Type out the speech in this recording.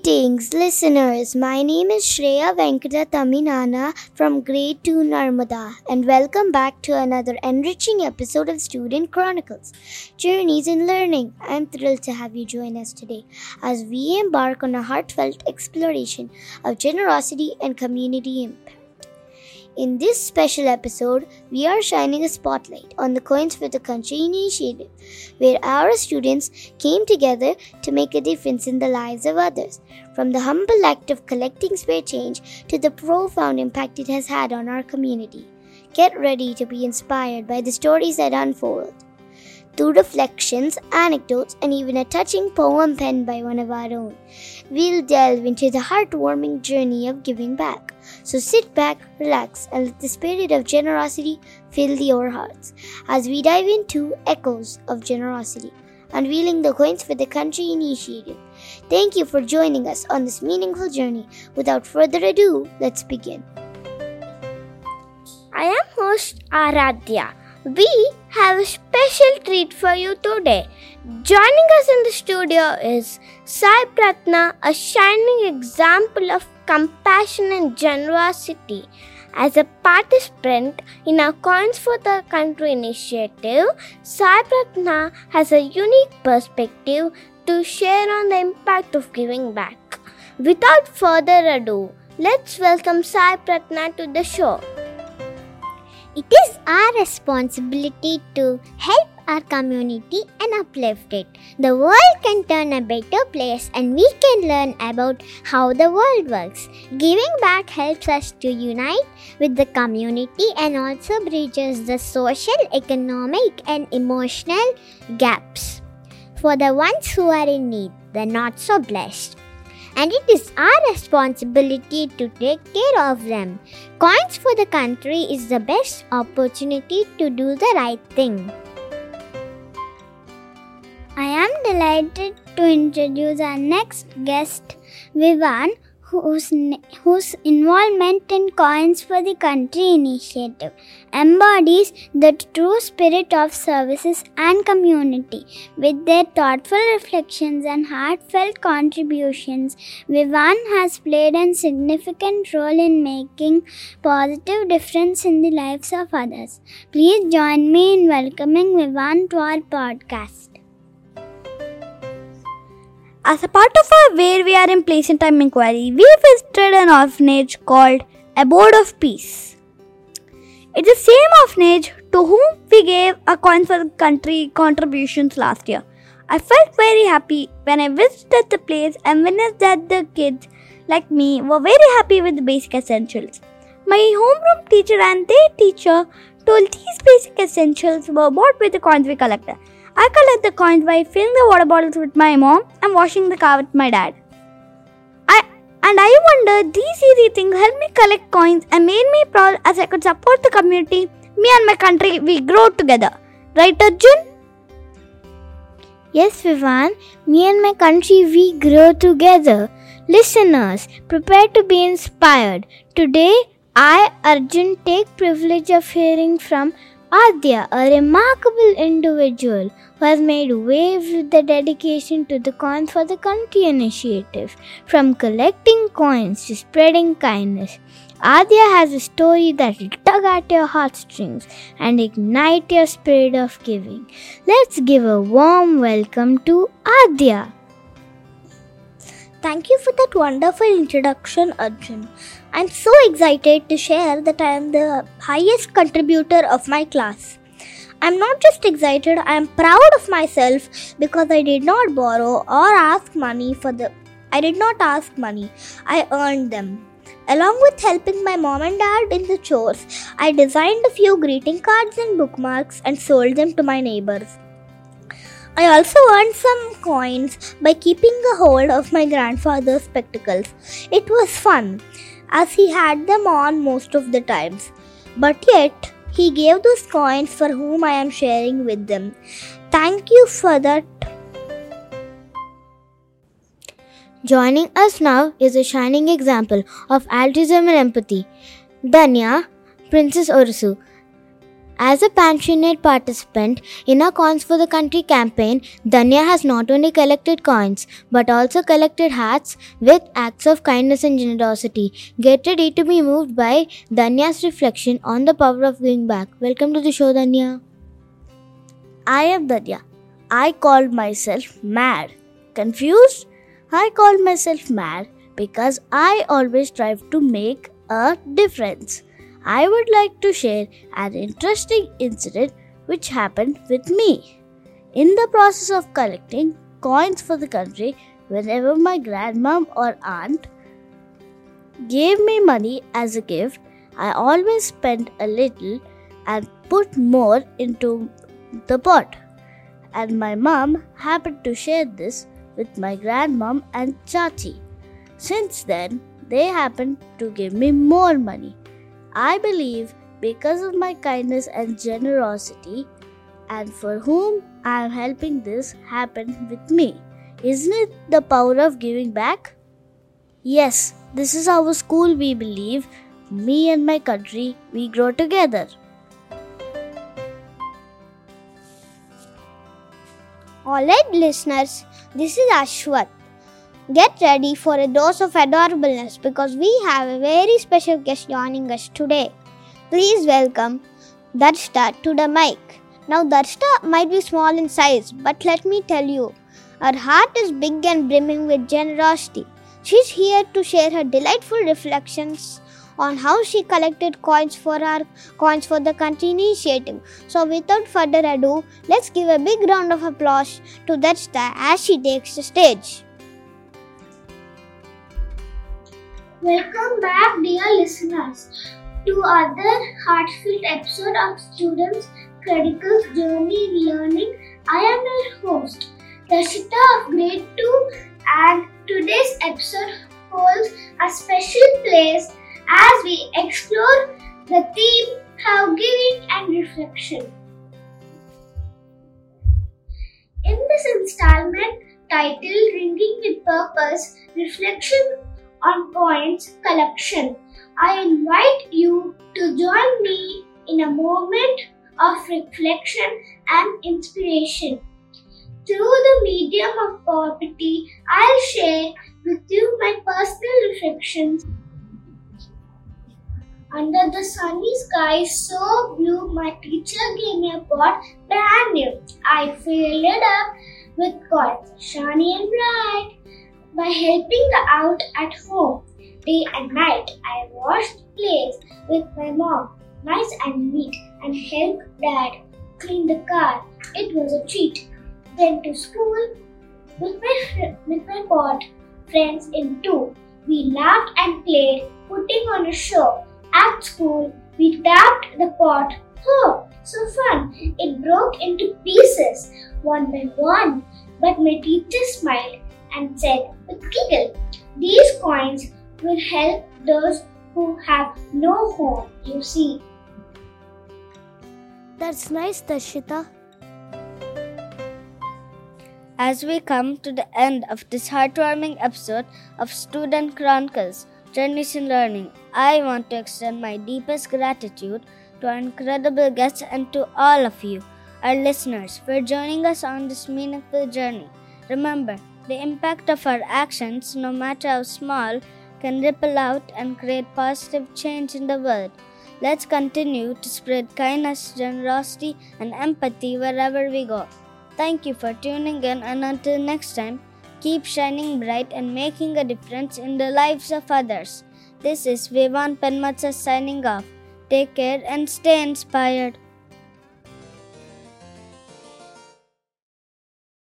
Greetings, listeners. My name is Shreya Venkata Taminana from Grade 2 Narmada, and welcome back to another enriching episode of Student Chronicles Journeys in Learning. I'm thrilled to have you join us today as we embark on a heartfelt exploration of generosity and community impact. In this special episode, we are shining a spotlight on the Coins for the Country initiative, where our students came together to make a difference in the lives of others, from the humble act of collecting spare change to the profound impact it has had on our community. Get ready to be inspired by the stories that unfold. Through reflections, anecdotes, and even a touching poem penned by one of our own, we'll delve into the heartwarming journey of giving back. So sit back, relax, and let the spirit of generosity fill your hearts as we dive into Echoes of Generosity, unveiling the Coins for the Country initiative. Thank you for joining us on this meaningful journey. Without further ado, let's begin. I am host Aradhya. We have a special treat for you today. Joining us in the studio is Sai Pratna, a shining example of compassion and generosity. As a participant in our Coins for the Country initiative, Sai Pratna has a unique perspective to share on the impact of giving back. Without further ado, let's welcome Sai Pratna to the show. It is our responsibility to help our community and uplift it. The world can turn a better place and we can learn about how the world works. Giving back helps us to unite with the community and also bridges the social, economic and emotional gaps for the ones who are in need, the not so blessed. And it is our responsibility to take care of them. Coins for the Country is the best opportunity to do the right thing. I am delighted to introduce our next guest, Vivan, whose involvement in Coins for the Country initiative embodies the true spirit of services and community. With their thoughtful reflections and heartfelt contributions, Vivan has played a significant role in making positive difference in the lives of others. Please join me in welcoming Vivan to our podcast. As a part of our Where We Are in Place and Time inquiry, we visited an orphanage called Abode of Peace. It's the same orphanage to whom we gave our Coins for the Country contributions last year. I felt very happy when I visited the place and witnessed that the kids, like me, were very happy with the basic essentials. My homeroom teacher and their teacher told these basic essentials were bought with the coins we collected. I collect the coins by filling the water bottles with my mom and washing the car with my dad. I wonder, these easy things helped me collect coins and made me proud as I could support the community. Me and my country, we grow together. Right, Arjun? Yes, Vivan, me and my country, we grow together. Listeners, prepare to be inspired. Today, I, Arjun, take privilege of hearing from Adya, a remarkable individual who has made waves with the dedication to the Coins for the Country initiative. From collecting coins to spreading kindness, Adya has a story that will tug at your heartstrings and ignite your spirit of giving. Let's give a warm welcome to Adya. Thank you for that wonderful introduction, Arjun. I'm so excited to share that I am the highest contributor of my class. I'm not just excited, I am proud of myself because I did not borrow or ask money I did not ask money. I earned them. Along with helping my mom and dad in the chores, I designed a few greeting cards and bookmarks and sold them to my neighbors. I also earned some coins by keeping a hold of my grandfather's spectacles. It was fun, as he had them on most of the times. But yet, he gave those coins for whom I am sharing with them. Thank you for that. Joining us now is a shining example of altruism and empathy, Danya, Princess Ursu. As a passionate participant in our Coins for the Country campaign, Danya has not only collected coins but also collected hearts with acts of kindness and generosity. Get ready to be moved by Danya's reflection on the power of giving back. Welcome to the show, Danya. I am Danya. I called myself mad. Confused? I called myself mad because I always strive to make a difference. I would like to share an interesting incident which happened with me. In the process of collecting coins for the country, whenever my grandmom or aunt gave me money as a gift, I always spent a little and put more into the pot. And my mom happened to share this with my grandmom and chachi. Since then, they happened to give me more money. I believe because of my kindness and generosity, and for whom I am helping, this happened with me. Isn't it the power of giving back? Yes, this is our school we believe. Me and my country, we grow together. Alright, listeners, this is Ashwath. Get ready for a dose of adorableness because we have a very special guest joining us today. Please welcome Darshita to the mic. Now, Darshita might be small in size, but let me tell you, her heart is big and brimming with generosity. She's here to share her delightful reflections on how she collected coins for our Coins for the Country initiative. So, without further ado, let's give a big round of applause to Darshita as she takes the stage. Welcome back, dear listeners, to another heartfelt episode of Students' Critical Journey in Learning. I am your host, Darshita of Grade 2, and today's episode holds a special place as we explore the theme of giving and reflection. In this installment titled Ringing with Purpose, Reflection on Coins Collection, I invite you to join me in a moment of reflection and inspiration. Through the medium of poverty, I'll share with you my personal reflections. Under the sunny sky so blue, my teacher gave me a pot brand new. I filled it up with coins, shiny and bright. By helping out at home, day and night, I washed plates with my mom, nice and neat, and helped Dad clean the car. It was a treat. Then to school with my pot friends in two. We laughed and played, putting on a show. At school, we tapped the pot. Oh, so fun! It broke into pieces one by one, but my teacher smiled and said with giggle, "These coins will help those who have no home, you see." That's nice, Darshita. As we come to the end of this heartwarming episode of Student Chronicles, Journeys in Learning, I want to extend my deepest gratitude to our incredible guests and to all of you, our listeners, for joining us on this meaningful journey. Remember, the impact of our actions, no matter how small, can ripple out and create positive change in the world. Let's continue to spread kindness, generosity, and empathy wherever we go. Thank you for tuning in, and until next time, keep shining bright and making a difference in the lives of others. This is Vivan Penmatsa signing off. Take care and stay inspired.